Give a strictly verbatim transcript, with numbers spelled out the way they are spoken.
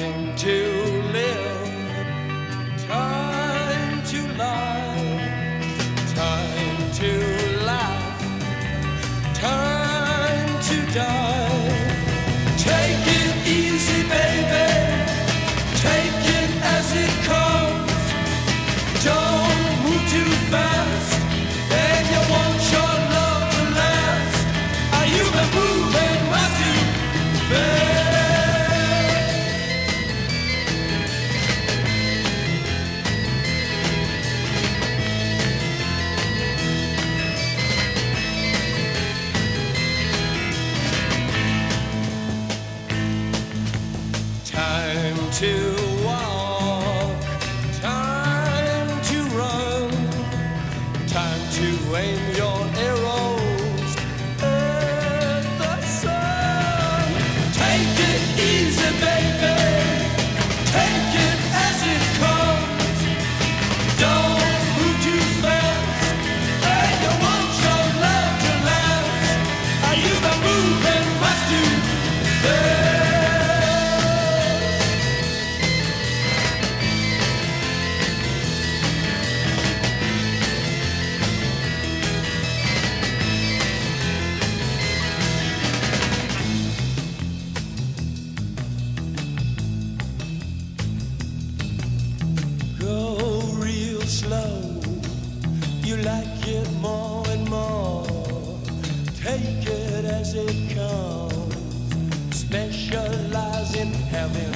Time to live, time to lie, time to laugh, time to die. Take it easy, baby, take it as it comes. Don't move too fast, and you want your love to last. Are you been moving way too fast? Time to walk, time to run, time to aim your arrows at the sun. Take it easy, baby, take it as it comes. Don't move too fast, and you want your love to last. Are you been moving much too fast? Slow, you like it more and more. Take it as it comes. Specialize in having